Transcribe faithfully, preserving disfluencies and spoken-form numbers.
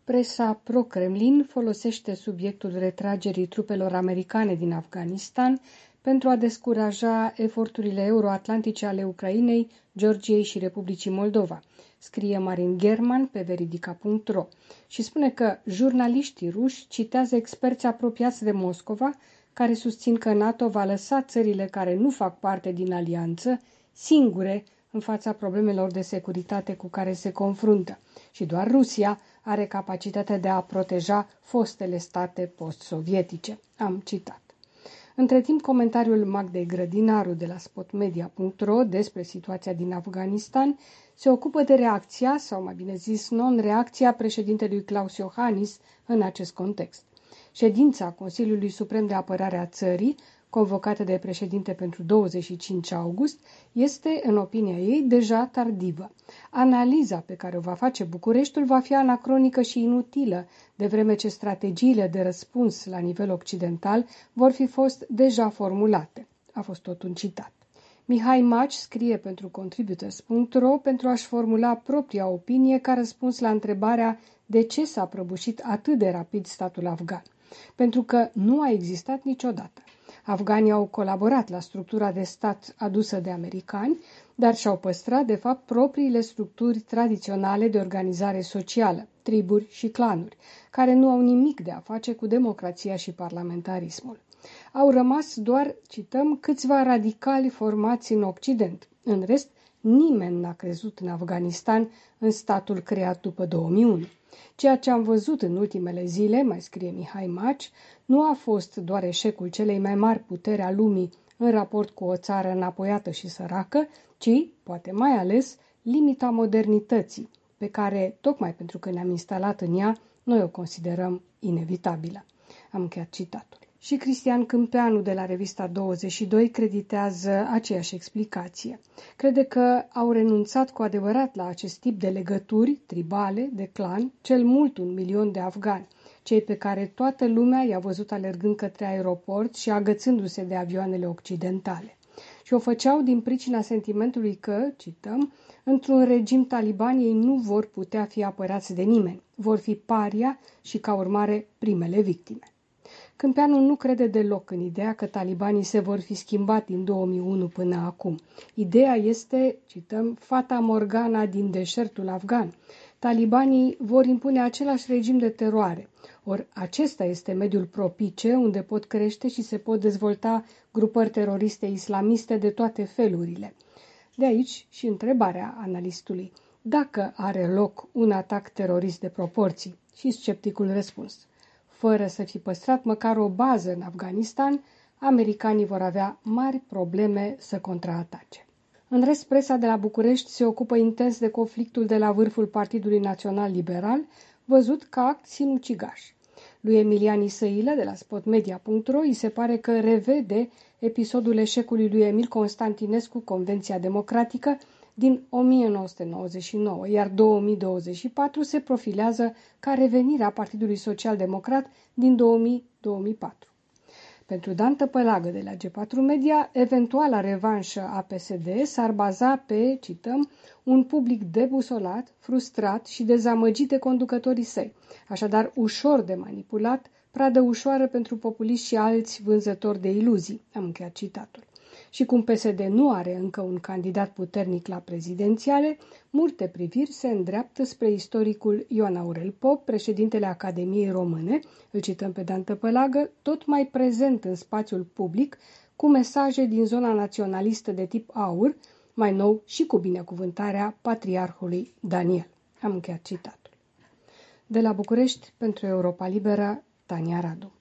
Presa pro-Kremlin folosește subiectul retragerii trupelor americane din Afganistan pentru a descuraja eforturile euroatlantice ale Ucrainei, Georgiei și Republicii Moldova, scrie Marin German pe veridica punct ro și spune că jurnaliștii ruși citează experți apropiați de Moscova care susțin că NATO va lăsa țările care nu fac parte din alianță singure în fața problemelor de securitate cu care se confruntă și doar Rusia are capacitatea de a proteja fostele state post-sovietice. Am citat. Între timp, comentariul Magdei Grădinaru de la spotmedia punct ro despre situația din Afganistan se ocupă de reacția, sau mai bine zis non-reacția președintelui Klaus Iohannis în acest context. Ședința Consiliului Suprem de Apărare a țării, convocată de președinte pentru douăzeci și cinci august, este, în opinia ei, deja tardivă. Analiza pe care o va face Bucureștiul va fi anacronică și inutilă, de vreme ce strategiile de răspuns la nivel occidental vor fi fost deja formulate. A fost tot un citat. Mihai Maci scrie pentru Contributors punct ro pentru a-și formula propria opinie ca răspuns la întrebarea de ce s-a prăbușit atât de rapid statul afgan. Pentru că nu a existat niciodată. Afganii au colaborat la structura de stat adusă de americani, dar și-au păstrat, de fapt, propriile structuri tradiționale de organizare socială, triburi și clanuri, care nu au nimic de a face cu democrația și parlamentarismul. Au rămas doar, cităm, câțiva radicali formați în Occident. În rest, nimeni n-a crezut în Afganistan, în statul creat după două mii unu. Ceea ce am văzut în ultimele zile, mai scrie Mihai Maci, nu a fost doar eșecul celei mai mari puteri a lumii în raport cu o țară înapoiată și săracă, ci, poate mai ales, limita modernității, pe care, tocmai pentru că ne-am instalat în ea, noi o considerăm inevitabilă. Am încheiat citatul. Și Cristian Câmpeanu de la revista douăzeci și doi creditează aceeași explicație. Crede că au renunțat cu adevărat la acest tip de legături tribale, de clan, cel mult un milion de afgani, cei pe care toată lumea i-a văzut alergând către aeroport și agățându-se de avioanele occidentale. Și o făceau din pricina sentimentului că, cităm, într-un regim taliban ei nu vor putea fi apărați de nimeni, vor fi paria și, ca urmare, primele victime. Câmpeanu nu crede deloc în ideea că talibanii se vor fi schimbat din două mii unu până acum. Ideea este, cităm, fata Morgana din deșertul afgan. Talibanii vor impune același regim de teroare. Ori acesta este mediul propice unde pot crește și se pot dezvolta grupări teroriste islamiste de toate felurile. De aici și întrebarea analistului. Dacă are loc un atac terorist de proporții? Și scepticul răspuns. Fără să fi păstrat măcar o bază în Afganistan, americanii vor avea mari probleme să contraatace. În rest, presa de la București se ocupă intens de conflictul de la vârful Partidului Național Liberal, văzut ca act sinucigaș. Lui Emilian Isăilă de la spotmedia punct ro îi se pare că revede episodul eșecului lui Emil Constantinescu, Convenția Democratică, din o mie nouă sute nouăzeci și nouă, iar două mii douăzeci și patru se profilează ca revenirea Partidului Social-Democrat din două mii - două mii patru. Pentru Dan Tăpălagă de la G patru Media, eventuala revanșă a P S D s-ar baza pe, cităm, un public debusolat, frustrat și dezamăgit de conducătorii săi, așadar ușor de manipulat, pradă ușoară pentru populiști și alți vânzători de iluzii. Am încheiat citatul. Și cum P S D nu are încă un candidat puternic la prezidențiale, multe priviri se îndreaptă spre istoricul Ioan Aurel Pop, președintele Academiei Române, îl cităm pe Dan Tăpălagă, tot mai prezent în spațiul public, cu mesaje din zona naționalistă de tip aur, mai nou și cu binecuvântarea patriarhului Daniel. Am încheiat citatul. De la București, pentru Europa Liberă, Tania Radu.